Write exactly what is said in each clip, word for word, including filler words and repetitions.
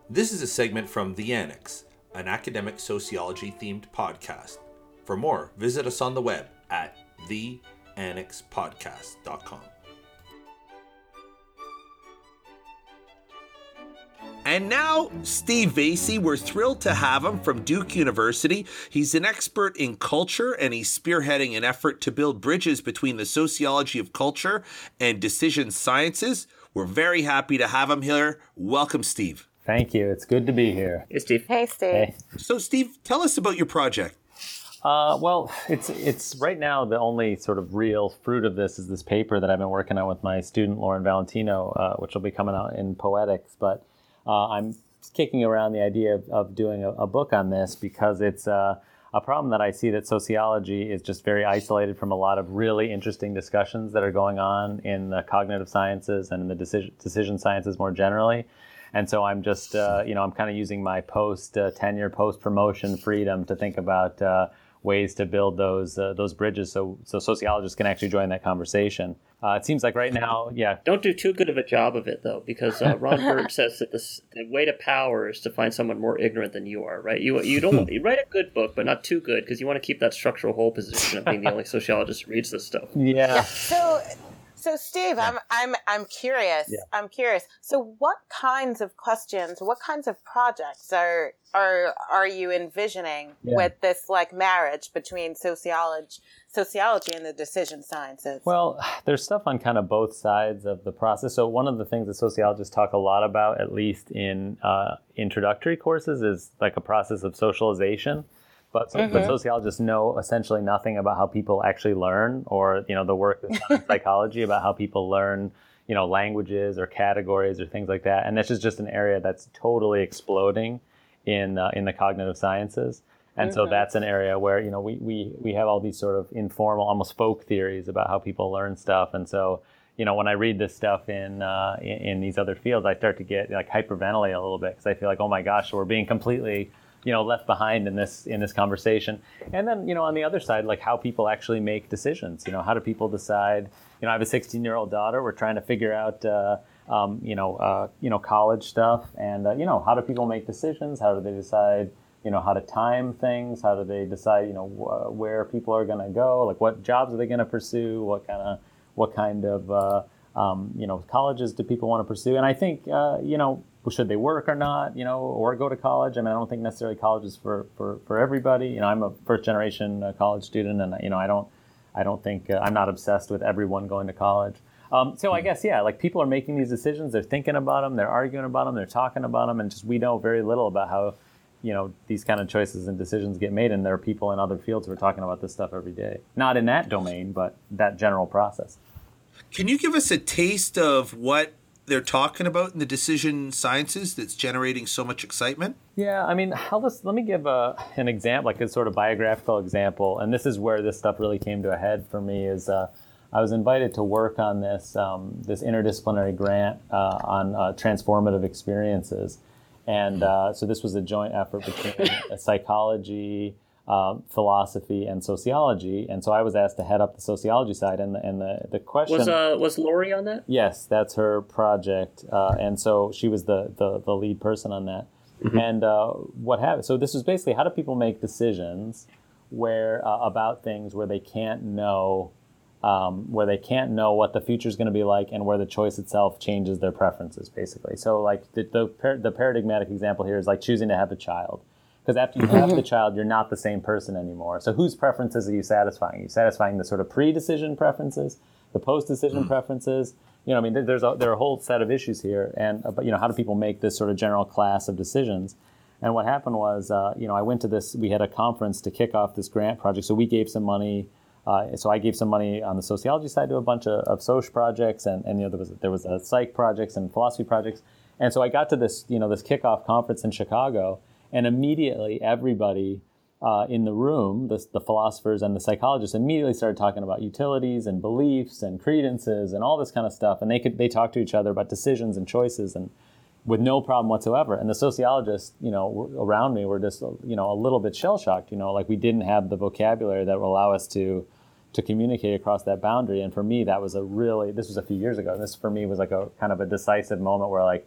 This is a segment from The Annex, an academic sociology-themed podcast. For more, visit us on the web at the annex podcast dot com. And now, Steve Vasey. We're thrilled to have him from Duke University. He's an expert in culture, and he's spearheading an effort to build bridges between the sociology of culture and decision sciences. We're very happy to have him here. Welcome, Steve. Thank you. It's good to be here. Hey, Steve. Hey, Steve. Hey. So, Steve, tell us about your project. Uh, well, it's it's right now the only sort of real fruit of this is this paper that I've been working on with my student Lauren Valentino, uh, which will be coming out in Poetics. But uh, I'm kicking around the idea of, of doing a, a book on this because it's uh, a problem that I see that sociology is just very isolated from a lot of really interesting discussions that are going on in the cognitive sciences and in the decision decision sciences more generally. And so I'm just, uh, you know, I'm kind of using my post-tenure, uh, post-promotion freedom to think about uh, ways to build those uh, those bridges so so sociologists can actually join that conversation. Uh, it seems like right now, yeah. Don't do too good of a job of it, though, because uh, Ron Bird says that this, the way to power is to find someone more ignorant than you are, right? You you don't you write a good book, but not too good, because you want to keep that structural hole position of being the only sociologist who reads this stuff. Yeah. yeah so... So, Steve, I'm I'm I'm curious. Yeah. I'm curious. So, what kinds of questions, what kinds of projects are are are you envisioning yeah. with this like marriage between sociology, sociology and the decision sciences? Well, there's stuff on kind of both sides of the process. So, one of the things that sociologists talk a lot about, at least in uh, introductory courses, is like a process of socialization. But, mm-hmm. but sociologists know essentially nothing about how people actually learn, or, you know, the work that's done in psychology about how people learn, you know, languages or categories or things like that. And this is just an area that's totally exploding in uh, in the cognitive sciences. And mm-hmm. so that's an area where, you know, we, we, we have all these sort of informal, almost folk theories about how people learn stuff. And so, you know, when I read this stuff in uh, in, in these other fields, I start to get like hyperventilate a little bit because I feel like, oh my gosh, we're being completely you know, left behind in this in this conversation. And then, you know, on the other side, like how people actually make decisions. You know, how do people decide? You know, I have a sixteen-year-old daughter. We're trying to figure out, uh, um, you know, uh, you know, college stuff, and uh, you know, how do people make decisions? How do they decide? You know, how to time things? How do they decide? You know, wh- where people are going to go? Like, what jobs are they going to pursue? What kind of what kind of uh, um, you know, colleges do people want to pursue? And I think, uh, you know. Should they work or not, you know, or go to college? I mean, I don't think necessarily college is for, for, for everybody. You know, I'm a first generation uh, college student, and you know, I don't, I don't think uh, I'm not obsessed with everyone going to college. Um, so I guess yeah, like people are making these decisions, they're thinking about them, they're arguing about them, they're talking about them, and just we know very little about how, you know, these kind of choices and decisions get made. And there are people in other fields who are talking about this stuff every day, not in that domain, but that general process. Can you give us a taste of what they're talking about in the decision sciences that's generating so much excitement? Yeah, I mean, I'll just, let me give a, an example, like a sort of biographical example. And this is where this stuff really came to a head for me is uh, I was invited to work on this um, this interdisciplinary grant uh, on uh, transformative experiences. And uh, so this was a joint effort between psychology, Um, philosophy and sociology, and so I was asked to head up the sociology side. And the and the, the question was uh, was Lori on that? Yes, that's her project, uh, and so she was the the, the lead person on that. Mm-hmm. And uh, what happened? So this was basically how do people make decisions where uh, about things where they can't know um, where they can't know what the future is going to be like, and where the choice itself changes their preferences, basically. So like the the, par- the paradigmatic example here is like choosing to have a child. Because after you have the child, you're not the same person anymore. So whose preferences are you satisfying? Are you satisfying the sort of pre-decision preferences, the post-decision mm. preferences? You know, I mean, there's a, there are a whole set of issues here. And, uh, but, you know, how do people make this sort of general class of decisions? And what happened was, uh, you know, I went to this, we had a conference to kick off this grant project. So we gave some money. Uh, so I gave some money on the sociology side to a bunch of, of social projects. And, and, you know, there was, there was a psych projects and philosophy projects. And so I got to this, you know, this kickoff conference in Chicago. And immediately, everybody uh, in the room, the, the philosophers and the psychologists, immediately started talking about utilities and beliefs and credences and all this kind of stuff. And they could they talked to each other about decisions and choices, and with no problem whatsoever. And the sociologists, you know, around me were just, you know, a little bit shell shocked. You know, like we didn't have the vocabulary that will allow us to to communicate across that boundary. And for me, that was a really this was a few years ago. This for me was like a kind of a decisive moment where like.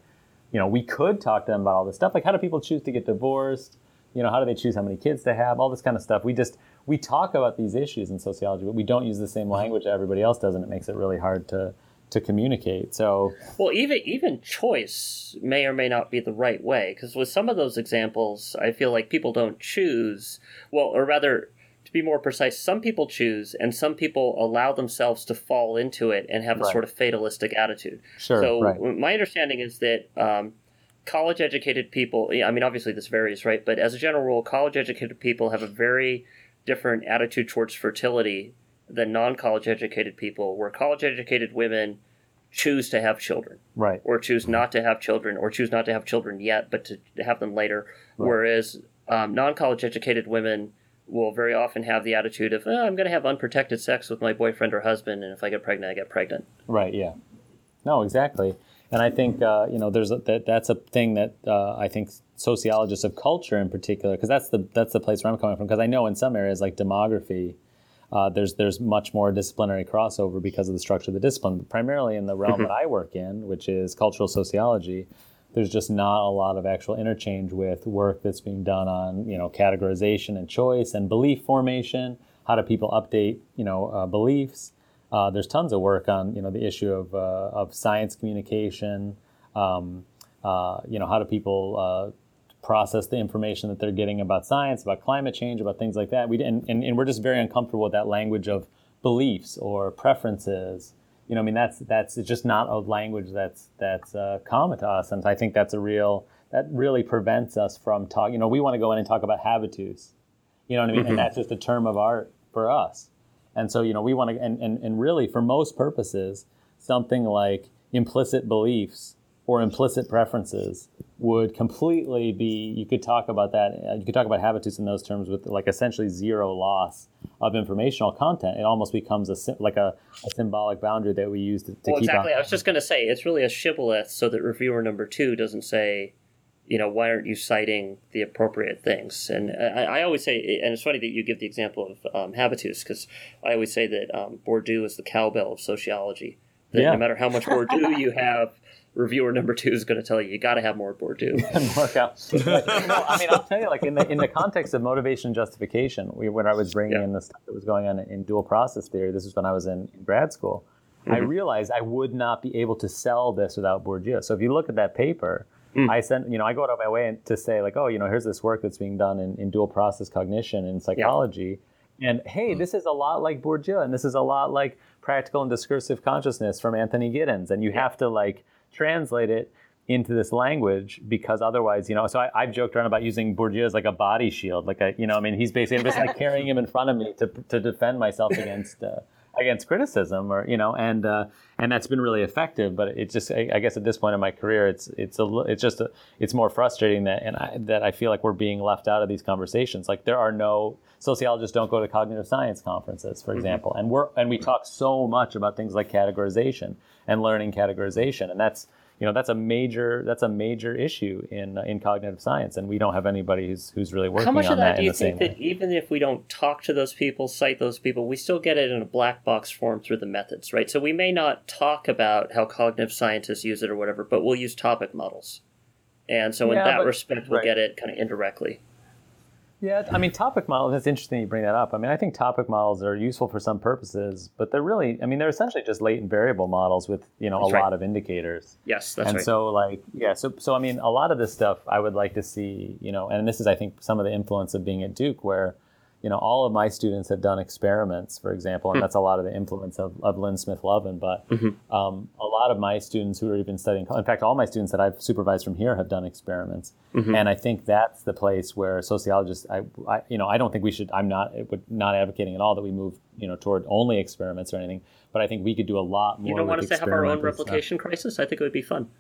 you know, we could talk to them about all this stuff. Like, how do people choose to get divorced? You know, how do they choose how many kids to have? All this kind of stuff. We just, we talk about these issues in sociology, but we don't use the same language that everybody else does, and it makes it really hard to to communicate. So, well, even even choice may or may not be the right way, because with some of those examples, I feel like people don't choose. Well, or rather, to be more precise, some people choose, and some people allow themselves to fall into it and have a Right. sort of fatalistic attitude. Sure, So, right. my understanding is that um, college-educated people, I mean, obviously this varies, right? But as a general rule, college-educated people have a very different attitude towards fertility than non-college educated people, where college educated women choose to have children, right. or choose not to have children, or choose not to have children yet, but to have them later. Right. Whereas um, non-college educated women will very often have the attitude of, oh, I'm going to have unprotected sex with my boyfriend or husband, and if I get pregnant, I get pregnant. Right. Yeah. No, exactly. And I think uh, you know, there's a, that that's a thing that uh, I think sociologists of culture in particular, because that's the that's the place where I'm coming from. Because I know in some areas like demography, Uh, there's there's much more disciplinary crossover because of the structure of the discipline. But primarily in the realm Mm-hmm. that I work in, which is cultural sociology, there's just not a lot of actual interchange with work that's being done on, you know, categorization and choice and belief formation. How do people update, you know, uh, beliefs? Uh, there's tons of work on, you know, the issue of uh, of science communication. Um, uh, you know, how do people uh, process the information that they're getting about science, about climate change, about things like that. We and, and, and we're just very uncomfortable with that language of beliefs or preferences. You know, I mean, that's that's it's just not a language that's that's uh, common to us, and I think that's a real that really prevents us from talk. You know, we want to go in and talk about habitus. You know what I mean? Mm-hmm. And that's just a term of art for us. And so, you know, we want to, and, and, and really for most purposes, something like implicit beliefs or implicit preferences would completely be, you could talk about that, uh, you could talk about habitus in those terms with like essentially zero loss of informational content. It almost becomes a like a, a symbolic boundary that we use to, to well, keep exactly. on. I was just going to say, it's really a shibboleth so that reviewer number two doesn't say, you know, why aren't you citing the appropriate things? And I, I always say, and it's funny that you give the example of um, habitus, because I always say that um, Bourdieu is the cowbell of sociology. That Yeah. no matter how much Bourdieu you have, reviewer number two is going to tell you, you got to have more Bourdieu. Work out. Like, you know, I mean, I'll tell you, like in the in the context of motivation and justification, we, when I was bringing Yeah. in the stuff that was going on in dual process theory, this is when I was in, in grad school. I realized I would not be able to sell this without Bourdieu. So if you look at that paper, mm. I sent, you know, I go out of my way to say like, oh, you know, here's this work that's being done in, in dual process cognition in psychology. Yeah. And hey, this is a lot like Bourdieu, and this is a lot like practical and discursive consciousness from Anthony Giddens. And you have to like translate it into this language, because otherwise, you know, so I, I've joked around about using Bourdieu as like a body shield. Like, a, you know, I mean, he's basically, I'm just like carrying him in front of me to to defend myself against uh, against criticism, or, you know, and uh, and that's been really effective. But it's just, I, I guess at this point in my career, it's it's a it's just a, it's more frustrating that and I, that I feel like we're being left out of these conversations. Like there are no sociologists don't go to cognitive science conferences, for example, and we're and we talk so much about things like categorization and learning categorization, and that's you know that's a major that's a major issue in uh, in cognitive science, and we don't have anybody who's who's really working How much on of that that do in you the same think that way. even if we don't talk to those people, cite those people, we still get it in a black box form through the methods, right? So we may not talk about how cognitive scientists use it or whatever, but we'll use topic models. And so in Yeah, that but- respect, we'll right. get it kind of indirectly. Yeah, I mean, topic models, that's interesting you bring that up. I mean, I think topic models are useful for some purposes, but they're really, I mean, they're essentially just latent variable models with, you know, That's a right. lot of indicators. Yes, that's and right. so, like, yeah, so, so, I mean, a lot of this stuff I would like to see, you know, and this is, I think, some of the influence of being at Duke, where, you know, all of my students have done experiments, for example, and Hmm. that's a lot of the influence of, of Lynn Smith-Lovin. But Mm-hmm. um, a lot of my students who are even studying, in fact, all my students that I've supervised from here have done experiments. Mm-hmm. And I think that's the place where sociologists, I, I, you know, I don't think we should, I'm not, it would, not advocating at all that we move, you know, toward only experiments or anything, but I think we could do a lot more You don't want us with to have our own experimental stuff. replication crisis? I think it would be fun.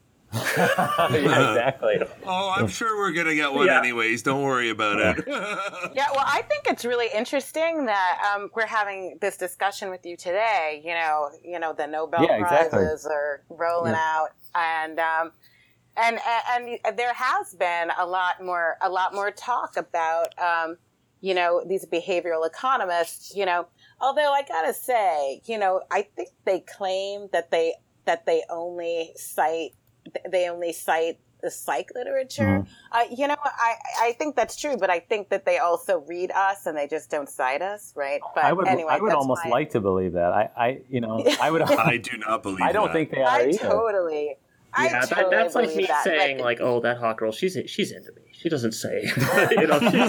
Yeah, exactly. Oh, I'm sure we're gonna get one Yeah. anyways. Don't worry about it. Yeah, well, I think it's really interesting that um, we're having this discussion with you today. You know, you know, the Nobel Yeah, exactly. prizes are rolling Yeah. out, and um, and and and there has been a lot more a lot more talk about um, you know, these behavioral economists. You know, although I gotta say, you know, I think they claim that they that they only cite they only cite the psych literature. Mm-hmm. Uh, you know, I, I think that's true, but I think that they also read us and they just don't cite us, right? But I would, anyway, I would that's almost my... like to believe that. I, I you know, I would. I do not believe. I don't that. think they are I either. totally. I Yeah, totally that, that's like believe me that, saying, but... like, oh, that hot girl, she's she's into me. She doesn't say, you know. She,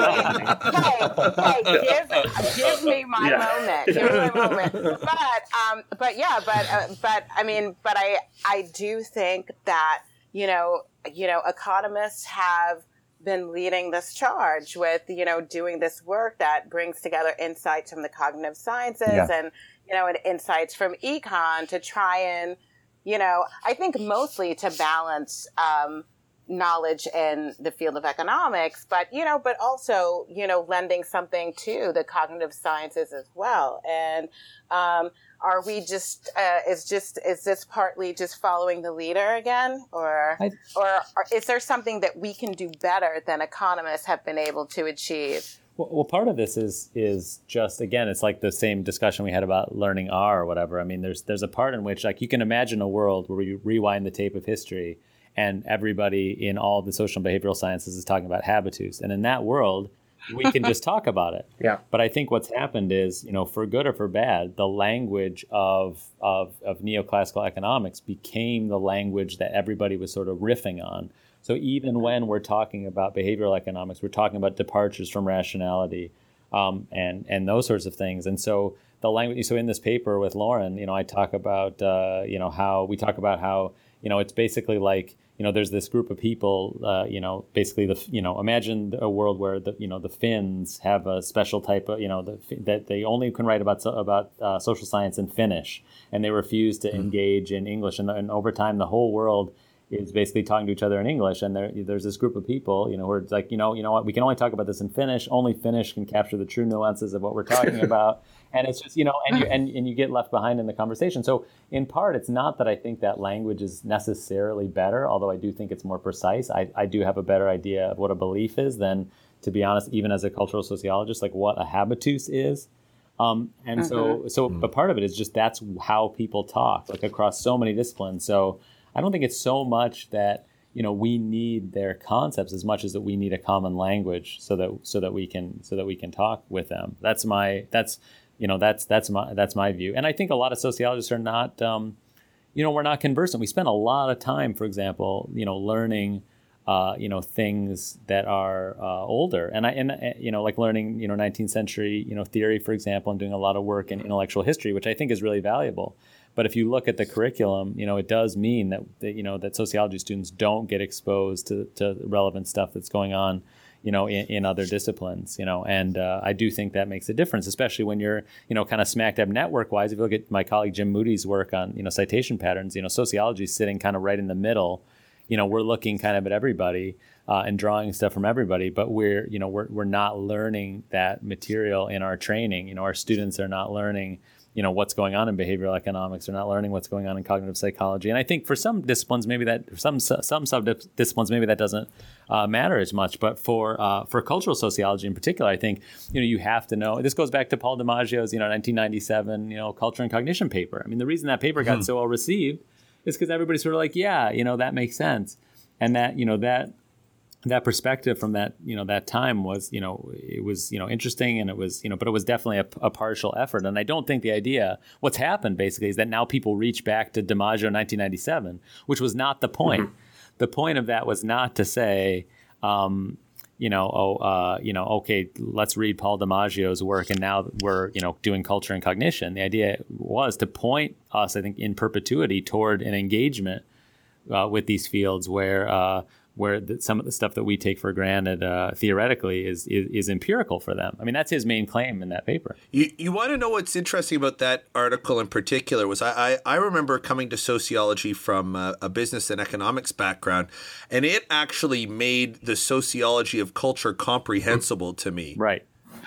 hey, hey, give, give me my Yeah. moment. Give me my moment. But, um, but yeah, but, uh, but I mean, but I, I do think that you know, you know, economists have been leading this charge with you know doing this work that brings together insights from the cognitive sciences Yeah. and you know and insights from econ to try and you know, I think mostly to balance um, knowledge in the field of economics, but, you know, but also, you know, lending something to the cognitive sciences as well. And um, are we just, uh, is just, is this partly just following the leader again? Or, I, or, or is there something that we can do better than economists have been able to achieve? Well, well, part of this is is just, again, it's like the same discussion we had about learning R or whatever. I mean, there's there's a part in which, like, you can imagine a world where you rewind the tape of history and everybody in all the social and behavioral sciences is talking about habitus. And in that world, we can just talk about it. Yeah. But I think what's happened is, you know, for good or for bad, the language of, of, of neoclassical economics became the language that everybody was sort of riffing on. So even when we're talking about behavioral economics, we're talking about departures from rationality um, and and those sorts of things. And so the language. So in this paper with Lauren, you know, I talk about uh, you know how we talk about how you know it's basically like you know there's this group of people. Uh, you know, basically the you know imagine a world where the you know the Finns have a special type of you know the, that they only can write about about uh, social science in Finnish, and they refuse to engage in English. And, and over time, the whole world is basically talking to each other in English, and there, there's this group of people, you know, who are like, you know, you know what, we can only talk about this in Finnish. Only Finnish can capture the true nuances of what we're talking about, and it's just, you know, and you and, and you get left behind in the conversation. So, in part, it's not that I think that language is necessarily better, although I do think it's more precise. I, I do have a better idea of what a belief is than, to be honest, even as a cultural sociologist, like what a habitus is. Um, and mm-hmm. so, so, but part of it is just that's how people talk, like across so many disciplines. So. I don't think it's so much that you know we need their concepts as much as that we need a common language so that so that we can so that we can talk with them. That's my that's you know that's that's my that's my view. And I think a lot of sociologists are not um, you know we're not conversant. We spend a lot of time, for example, you know, learning uh, you know things that are uh, older, and I and uh, you know like learning you know nineteenth century you know theory, for example, and doing a lot of work in intellectual history, which I think is really valuable. But if you look at the curriculum, you know, it does mean that, that you know that sociology students don't get exposed to, to relevant stuff that's going on, you know, in, in other disciplines, you know, and uh, I do think that makes a difference, especially when you're, you know, kind of smack dab network wise. If you look at my colleague Jim Moody's work on, you know, citation patterns, you know, sociology is sitting kind of right in the middle. You know, we're looking kind of at everybody uh, and drawing stuff from everybody, but we're, you know, we're we're not learning that material in our training. You know, our students are not learning. You know what's going on in behavioral economics. They're not learning what's going on in cognitive psychology. And I think for some disciplines, maybe that some some sub disciplines, maybe that doesn't uh, matter as much. But for uh, for cultural sociology in particular, I think you know you have to know. This goes back to Paul DiMaggio's you know nineteen ninety-seven you know culture and cognition paper. I mean, the reason that paper got mm-hmm. so well received is because everybody's sort of like, yeah, you know that makes sense, and that you know that. That perspective from that, you know, that time was, you know, it was, you know, interesting and it was, you know, but it was definitely a, a partial effort. And I don't think the idea, what's happened basically is that now people reach back to DiMaggio nineteen ninety-seven, which was not the point. Mm-hmm. The point of that was not to say, um, you know, oh, uh, you know, okay, let's read Paul DiMaggio's work and now we're, you know, doing culture and cognition. The idea was to point us, I think, in perpetuity toward an engagement uh, with these fields where, uh, where the, some of the stuff that we take for granted uh, theoretically is, is is empirical for them. I mean, that's his main claim in that paper. You you want to know what's interesting about that article in particular was I, I, I remember coming to sociology from a, a business and economics background, and it actually made the sociology of culture comprehensible to me. Right.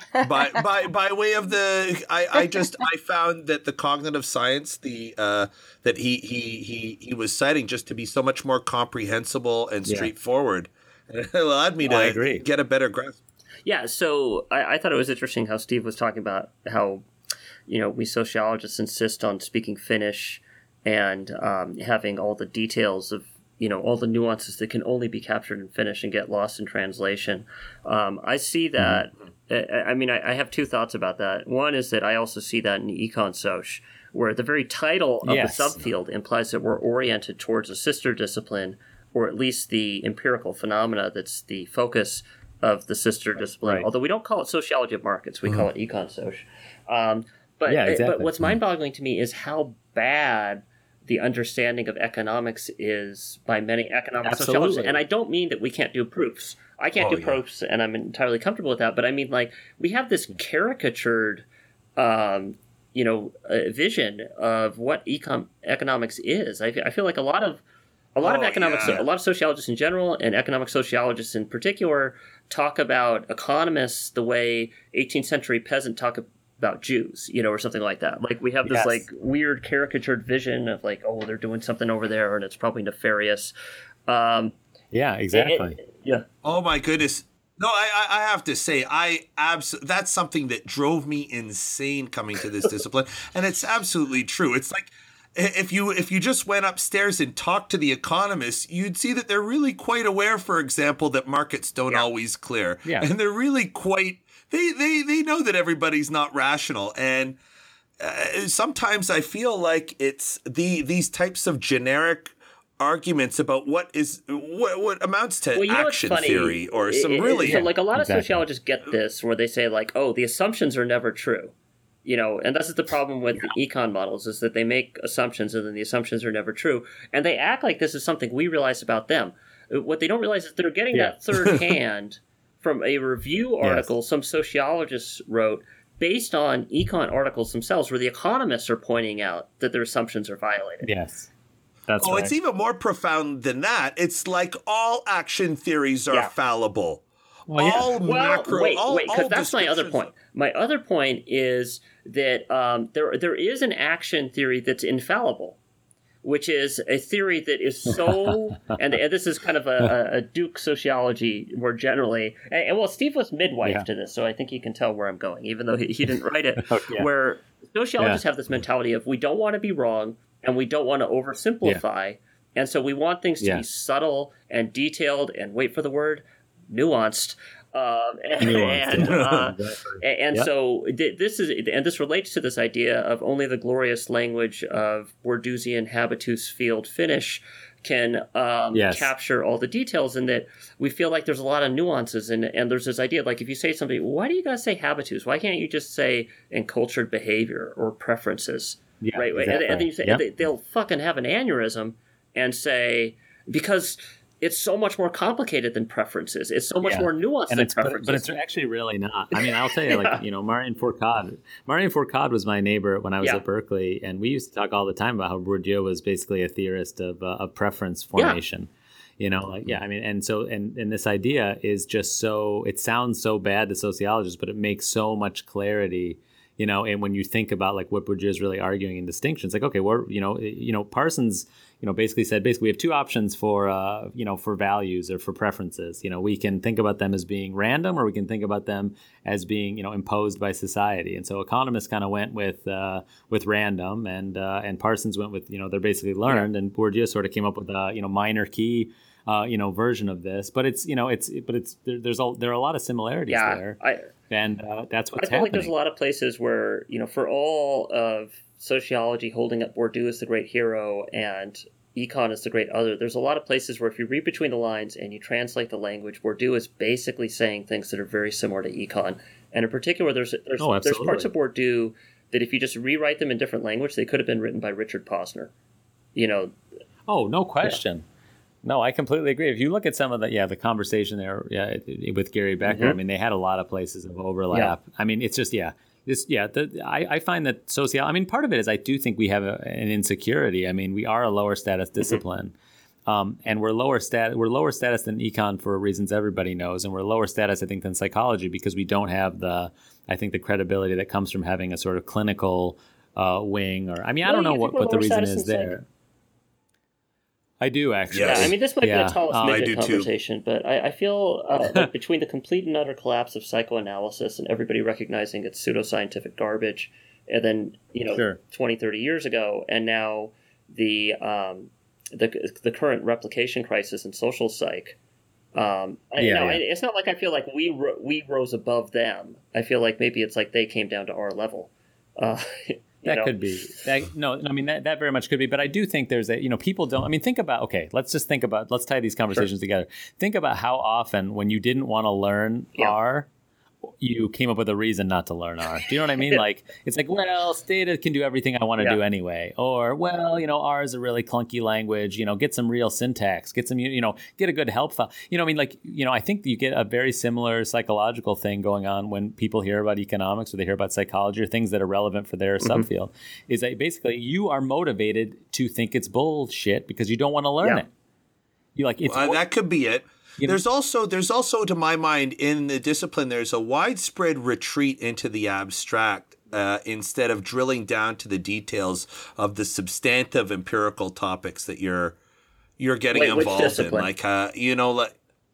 by by by way of the I, I just I found that the cognitive science the uh, that he, he he he was citing just to be so much more comprehensible and straightforward. Yeah. It allowed me to I agree. get a better grasp. Yeah, so I, I thought it was interesting how Steve was talking about how you know we sociologists insist on speaking Finnish and um, having all the details of you know, all the nuances that can only be captured in Finnish and get lost in translation. Um, I see that. Mm-hmm. I, I mean, I, I have two thoughts about that. One is that I also see that in Econ Soc, where the very title of yes. the subfield implies that we're oriented towards a sister discipline, or at least the empirical phenomena that's the focus of the sister discipline. Right. Although we don't call it sociology of markets, we mm-hmm. call it Econ Soc. Um, but, yeah, exactly. but what's mind-boggling to me is how bad the understanding of economics is by many economic Absolutely. sociologists. And I don't mean that we can't do proofs. I can't oh, do yeah. proofs, and I'm entirely comfortable with that. But I mean, like, we have this caricatured, um, you know, uh, vision of what econ- economics is. I, I feel like a lot of a lot oh, of economics, yeah. a lot of sociologists in general, and economic sociologists in particular, talk about economists the way eighteenth century peasant talk about Jews, you know, or something like that. Like, we have this yes. like weird caricatured vision of like, oh, they're doing something over there, and it's probably nefarious. Um, yeah, exactly. It, yeah. Oh my goodness. No, I I have to say, I abs- that's something that drove me insane coming to this discipline, and it's absolutely true. It's like, if you if you just went upstairs and talked to the economists, you'd see that they're really quite aware, for example, that markets don't yeah. always clear. Yeah. And they're really quite, they, they, they know that everybody's not rational. And uh, sometimes I feel like it's the these types of generic arguments about what is what, what amounts to well, you know action theory or some it, really... So like a lot of exactly. sociologists get this where they say like, oh, the assumptions are never true. You know, and this is the problem with yeah. the econ models, is that they make assumptions and then the assumptions are never true. And they act like this is something we realize about them. What they don't realize is they're getting yeah. that third hand from a review article yes. some sociologists wrote based on econ articles themselves, where the economists are pointing out that their assumptions are violated. Yes. That's oh, right. It's even more profound than that. It's like all action theories are yeah. fallible. Well, yeah. all well, macro, wait, all, wait, because all that's my other point. My other point is that um, there there is an action theory that's infallible, which is a theory that is so, and, and this is kind of a, a Duke sociology more generally. And, and well, Steve was midwife yeah. to this, so I think he can tell where I'm going, even though he, he didn't write it. oh, yeah. Where sociologists yeah. have this mentality of we don't want to be wrong and we don't want to oversimplify, yeah. and so we want things to yeah. be subtle and detailed and wait for the word nuanced. Um, and nuanced, and, yeah. uh, exactly. and yep. so th- this is and this relates to this idea of only the glorious language of Bourdieusian habitus field Finnish can um, yes. capture all the details, and that we feel like there's a lot of nuances, and and there's this idea like if you say something, why do you guys say habitus? Why can't you just say encultured behavior or preferences? Yeah, right, exactly. and, and then you say, yep. they, they'll fucking have an aneurysm and say because it's so much more complicated than preferences. It's so much yeah. more nuanced and than it's, preferences. But, but it's actually really not. I mean, I'll tell you, yeah. like, you know, Marion Fourcade. Marion Fourcade was my neighbor when I was yeah. at Berkeley, and we used to talk all the time about how Bourdieu was basically a theorist of, uh, of preference formation. Yeah. You know, like, yeah, I mean, and so, and, and this idea is just so, it sounds so bad to sociologists, but it makes so much clarity. You know, and when you think about like what Bourdieu is really arguing in distinctions, like, okay, we're, you know, you know, Parsons, you know, basically said, basically we have two options for, uh, you know, for values or for preferences. You know, we can think about them as being random, or we can think about them as being, you know, imposed by society. And so economists kind of went with, uh, with random, and, uh, and Parsons went with, you know, they're basically learned, yeah. and Bourdieu sort of came up with a, you know, minor key, uh, you know, version of this. But it's, you know, it's, but it's, there, there's a, there are a lot of similarities yeah, there. I, And uh, that's what's I feel happening. like there's a lot of places where, you know, for all of sociology holding up Bourdieu as the great hero and econ as the great other, there's a lot of places where if you read between the lines and you translate the language, Bourdieu is basically saying things that are very similar to econ. And in particular, there's there's, oh, there's parts of Bourdieu that if you just rewrite them in different language, they could have been written by Richard Posner. You know. Oh, no question. Yeah. No, I completely agree. If you look at some of the, yeah, the conversation there yeah, with Gary Becker, mm-hmm. I mean, they had a lot of places of overlap. Yeah. I mean, it's just, yeah, this, yeah, the, I, I find that social, I mean, part of it is I do think we have a, an insecurity. I mean, we are a lower status discipline, mm-hmm. um, and we're lower stat, we're lower status than econ for reasons everybody knows, and we're lower status, I think, than psychology because we don't have the, I think, the credibility that comes from having a sort of clinical uh, wing, or, I mean, well, I don't know what, what the reason is there. Psych- I do, actually. Yeah, I mean, this might yeah. be a tallest um, midget conversation, too. But I, I feel uh, like between the complete and utter collapse of psychoanalysis and everybody recognizing it's pseudoscientific garbage, and then, you know, sure. twenty, thirty years ago, and now the um, the the current replication crisis in social psych. Um, I, Yeah, you know, yeah. I- it's not like I feel like we ro- we rose above them. I feel like maybe it's like they came down to our level. Uh, you That know? could be. That, no, I mean, that, that very much could be. But I do think there's a, you know, people don't, I mean, think about, okay, let's just think about, let's tie these conversations together. Think about how often when you didn't want to learn Yeah. R, you came up with a reason not to learn R. Do you know what I mean? Like, it's like, well, Stata can do everything I want to Yeah. do anyway. Or, well, you know, R is a really clunky language. You know, get some real syntax. Get some, you you know, get a good help file. You know, I mean, like, you know, I think you get a very similar psychological thing going on when people hear about economics or they hear about psychology or things that are relevant for their Mm-hmm. subfield. Is that basically you are motivated to think it's bullshit because you don't want to learn Yeah. it. You like it's Uh, that could be it. You know- There's also there's also to my mind in the discipline there's a widespread retreat into the abstract uh, instead of drilling down to the details of the substantive empirical topics that you're you're getting Wait, which involved in, discipline? like uh, you know like.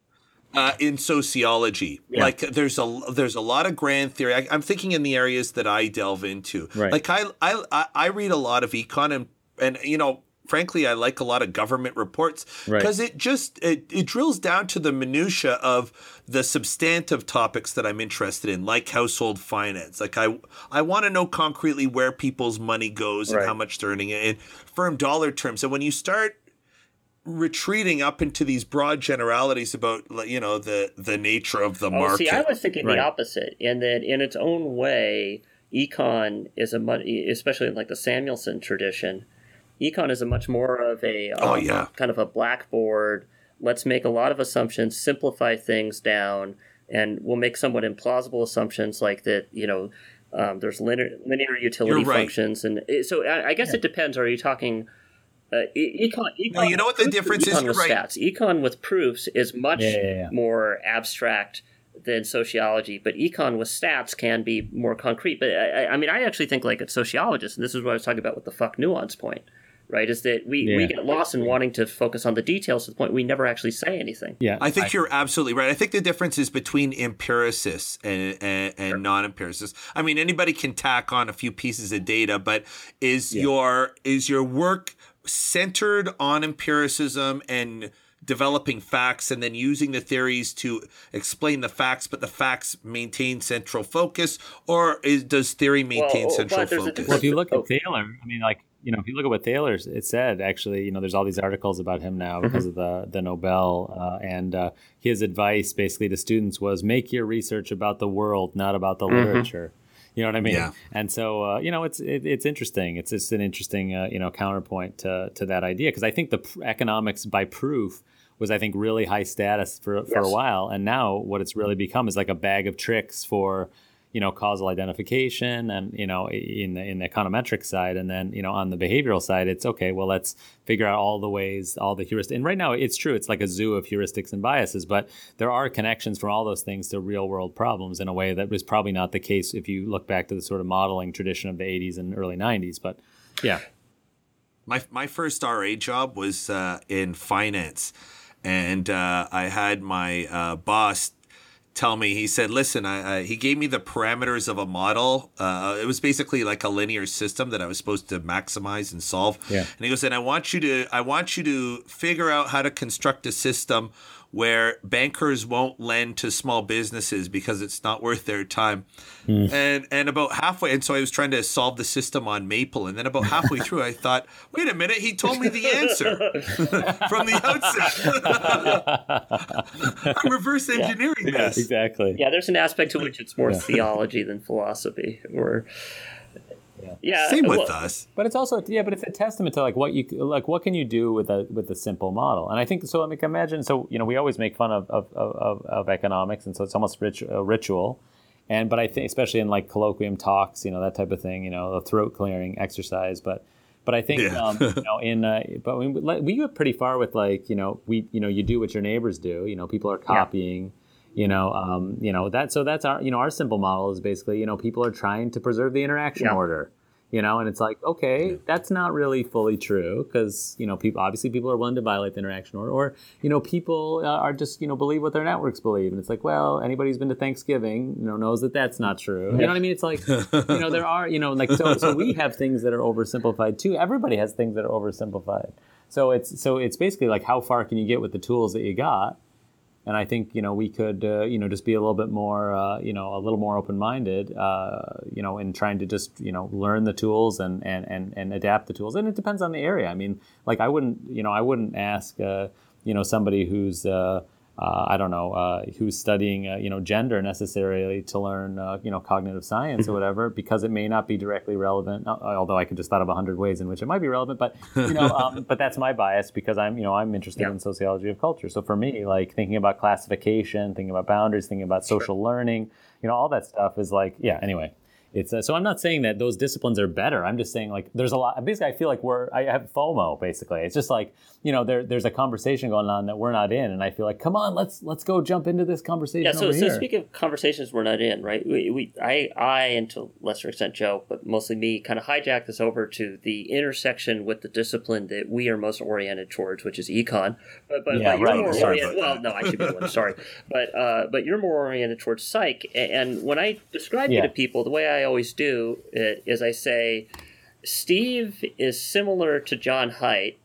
Uh, in sociology, Yeah. like there's a there's a lot of grand theory. I, I'm thinking in the areas that I delve into. Right. Like I I I- I read a lot of econ and and you know frankly I like a lot of government reports Right. because it just it, it drills down to the minutia of the substantive topics that I'm interested in, like household finance. Like I I want to know concretely where people's money goes and Right. how much they're earning in firm dollar terms. And when you start retreating up into these broad generalities about like, you know the the nature of the Oh, market. see, I was thinking Right. the opposite, in that in its own way, econ is a much, especially in like the Samuelson tradition, econ is a much more of a um, Oh, yeah. kind of a blackboard. Let's make a lot of assumptions, simplify things down, and we'll make somewhat implausible assumptions like that. You know, um, there's linear, linear utility You're right. functions, and it, so I, I guess it depends. Are you talking? Uh, e- econ, econ, No, you know what the difference is? econ You're with right. stats. Econ with proofs is much Yeah, yeah, yeah. more abstract than sociology, but econ with stats can be more concrete. But I, I- I mean, I actually think like a sociologist, and this is what I was talking about with the fuck nuance point, right? Is that we, we Yeah. get lost in wanting to focus on the details to the point we never actually say anything. yeah. I think you're absolutely right. I think the difference is between empiricists and and, and non-empiricists. I mean, anybody can tack on a few pieces of data, but is your is your work centered on empiricism and developing facts and then using the theories to explain the facts, but the facts maintain central focus, or is, does theory maintain Well, oh, central but there's a focus? Well, if you look Oh. at Thaler, I mean, like, you know, if you look at what Thaler's, it said, actually, you know, there's all these articles about him now because of the, the Nobel. Uh, and uh, his advice basically to students was make your research about the world, not about the literature. You know what I mean? Yeah. And so, uh, you know, it's it, it's interesting. It's just an interesting, uh, you know, counterpoint to, to that idea. Because I think the pr- economics by proof was, I think, really high status for, for a Yes. while. And now what it's really become is like a bag of tricks for, you know, causal identification and, you know, in the, in the econometric side. And then, you know, on the behavioral side, it's okay, well, let's figure out all the ways, all the heuristics. And right now it's true. It's like a zoo of heuristics and biases, but there are connections from all those things to real world problems in a way that was probably not the case if you look back to the sort of modeling tradition of the eighties and early nineties. But yeah. My my first R A job was uh, in finance, and uh, I had my uh, boss tell me. He said, "Listen, I, I, he gave me the parameters of a model. Uh, it was basically like a linear system that I was supposed to maximize and solve. Yeah. And he goes, and I want you to I want you to figure out how to construct a system where bankers won't lend to small businesses because it's not worth their time." Hmm. And and about halfway, and so I was trying to solve the system on Maple, and then about halfway through, I thought, wait a minute, he told me the answer from the outset. I'm reverse engineering Yeah, this. exactly. Yeah, there's an aspect to which it's more Yeah. theology than philosophy. Or yeah, Same with well, us. But it's also, yeah, but it's a testament to like what you like. What can you do with a with a simple model? And I think so. I mean, imagine. So you know, we always make fun of of, of, of economics, and so it's almost rit- a ritual. And but I think, especially in like colloquium talks, you know, that type of thing, you know, the throat clearing exercise. But but I think Yeah. um, you know, in uh, but we we get pretty far with like you know we you know you do what your neighbors do. You know, people are copying. You know, um, you know that. So that's our, you know, our simple model is basically, you know, people are trying to preserve the interaction Yeah. order. You know, and it's like, okay, that's not really fully true because, you know, people obviously people are willing to violate the interaction order, or, you know, people uh, are just, you know, believe what their networks believe. And it's like, well, anybody who's been to Thanksgiving, you know, knows that that's not true. You know what I mean? It's like, you know, there are, you know, like, so, so we have things that are oversimplified too. Everybody has things that are oversimplified. So it's so it's basically like, how far can you get with the tools that you got? And I think, you know, we could, uh, you know, just be a little bit more, uh, you know, a little more open-minded, uh, you know, in trying to just, you know, learn the tools and, and, and, and adapt the tools. And it depends on the area. I mean, like I wouldn't, you know, I wouldn't ask, uh, you know, somebody who's, uh, uh, I don't know, uh, who's studying, uh, you know, gender necessarily to learn, uh, you know, cognitive science or whatever, because it may not be directly relevant. Although I could just thought of a hundred ways in which it might be relevant, but you know, um, but that's my bias because I'm, you know, I'm interested yeah. in sociology of culture. So for me, like thinking about classification, thinking about boundaries, thinking about social sure. learning, you know, all that stuff is like, yeah. Anyway. It's uh, so I'm not saying that those disciplines are better. I'm just saying like there's a lot. Basically, I feel like we're I have FOMO. Basically, it's just like you know there there's a conversation going on that we're not in, and I feel like come on, let's let's go jump into this conversation. Yeah. So over so here. Speaking of conversations we're not in, right? We, we I I and to a lesser extent Joe, but mostly me, kind of hijacked this over to the intersection with the discipline that we are most oriented towards, which is econ. But but, yeah, but you're right. more Sorry oriented. Well, no, I should be the one. Sorry, but uh, but you're more oriented towards psych. And when I describe yeah. you to people, the way I always do. It, is I say Steve is similar to John Haidt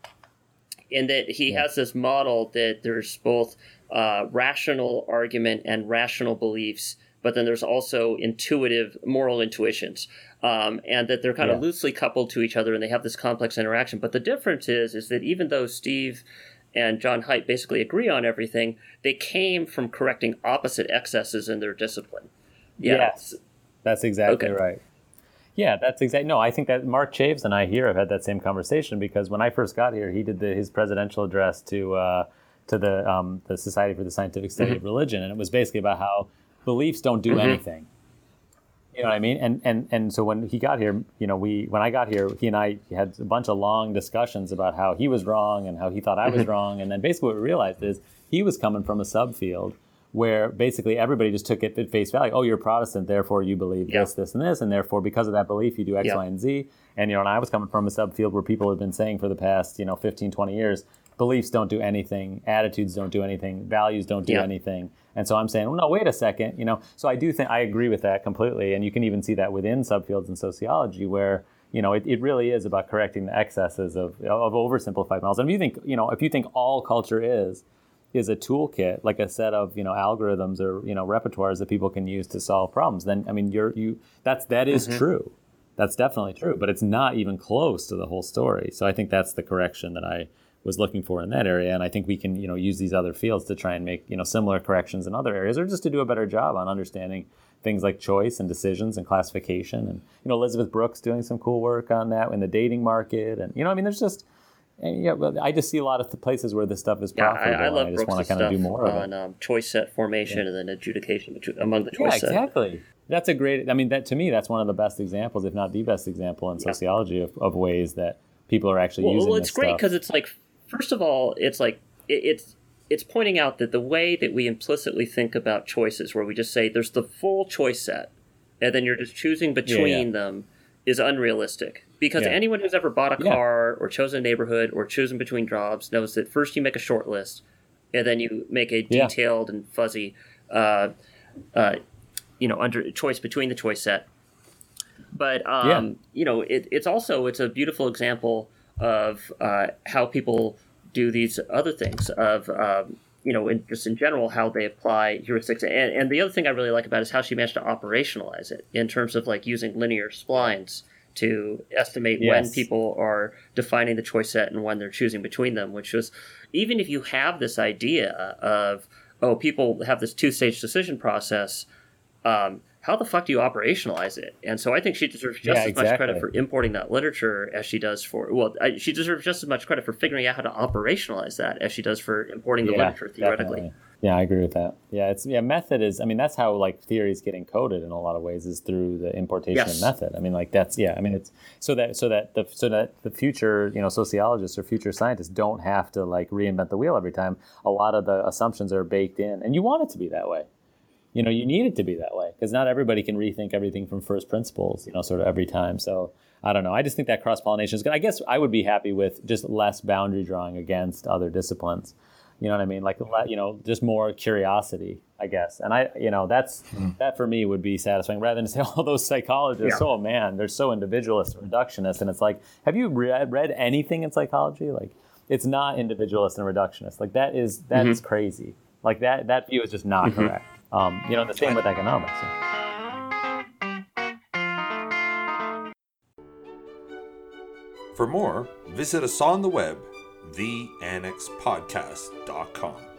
in that he yeah. has this model that there's both uh, rational argument and rational beliefs, but then there's also intuitive moral intuitions, um, and that they're kind yeah. of loosely coupled to each other and they have this complex interaction. But the difference is is that even though Steve and John Haidt basically agree on everything, they came from correcting opposite excesses in their discipline. Yeah. Yes, that's exactly okay. right. Yeah, that's exactly. No, I think that Mark Chaves and I here have had that same conversation because when I first got here, he did the, his presidential address to uh, to the um, the Society for the Scientific Study mm-hmm. of Religion, and it was basically about how beliefs don't do mm-hmm. anything. You know what I mean? And and and so when he got here, you know, we when I got here, he and I had a bunch of long discussions about how he was wrong and how he thought I was mm-hmm. wrong, and then basically what we realized is he was coming from a subfield where basically everybody just took it at face value. Oh, you're Protestant, therefore you believe yeah. this, this, and this, and therefore because of that belief you do X, yeah. Y, and Z. And you know, and I was coming from a subfield where people have been saying for the past, you know, fifteen, twenty years, beliefs don't do anything, attitudes don't do anything, values don't do yeah. anything. And so I'm saying, well, no, wait a second, you know. So I do think I agree with that completely, and you can even see that within subfields in sociology where you know, it, it really is about correcting the excesses of of oversimplified models. And if you think, you know, if you think all culture is is a toolkit, like a set of, you know, algorithms or, you know, repertoires that people can use to solve problems, then, I mean, you're, you, that's, that is mm-hmm. true. That's definitely true, but it's not even close to the whole story. So I think that's the correction that I was looking for in that area. And I think we can, you know, use these other fields to try and make, you know, similar corrections in other areas or just to do a better job on understanding things like choice and decisions and classification. And, you know, Elizabeth Brooks doing some cool work on that in the dating market. And, you know, I mean, there's just, And yeah, well, I just see a lot of the places where this stuff is profitable. Yeah, I, I love and I just Brooks' want to kind of do more of on it. Um, choice set formation yeah. and then adjudication among the choice yeah, set. exactly. That's a great. I mean, that to me, that's one of the best examples, if not the best example in yeah. sociology of, of ways that people are actually well, using. Well, it's this great because it's like, first of all, it's like it, it's it's pointing out that the way that we implicitly think about choices, where we just say there's the full choice set, and then you're just choosing between yeah, yeah. them, is unrealistic. Because yeah. anyone who's ever bought a car yeah. or chosen a neighborhood or chosen between jobs knows that first you make a short list, and then you make a detailed yeah. and fuzzy, uh, uh, you know, under choice between the choice set. But um, yeah. you know, it, it's also it's a beautiful example of uh, how people do these other things. Of um, you know, in, just in general, how they apply heuristics. And, and the other thing I really like about it is how she managed to operationalize it in terms of like using linear splines to estimate yes. when people are defining the choice set and when they're choosing between them, which was, even if you have this idea of, oh, people have this two-stage decision process, um, how the fuck do you operationalize it? And so I think she deserves just yeah, as exactly. much credit for importing that literature as she does for, well, I, she deserves just as much credit for figuring out how to operationalize that as she does for importing the yeah, literature theoretically. Definitely. Yeah, I agree with that. Yeah, it's yeah. Method is. I mean, that's how like theories get encoded in a lot of ways is through the importation yes. of method. I mean, like that's yeah. I mean, it's so that so that the so that the future you know sociologists or future scientists don't have to like reinvent the wheel every time. A lot of the assumptions are baked in, and you want it to be that way. You know, you need it to be that way because not everybody can rethink everything from first principles. You know, sort of every time. So I don't know. I just think that cross pollination is good. I guess I would be happy with just less boundary drawing against other disciplines. You know what I mean? Like, you know, just more curiosity, I guess. And I, you know, that's, mm. that for me would be satisfying rather than say, oh, those psychologists, yeah. oh man, they're so individualist, reductionist. And it's like, have you read, read anything in psychology? Like, it's not individualist and reductionist. Like that is that Mhm. is crazy. Like that that view is just not Mhm. correct. Um, you know, the same with economics. For more, visit us on the web, the annex podcast dot com.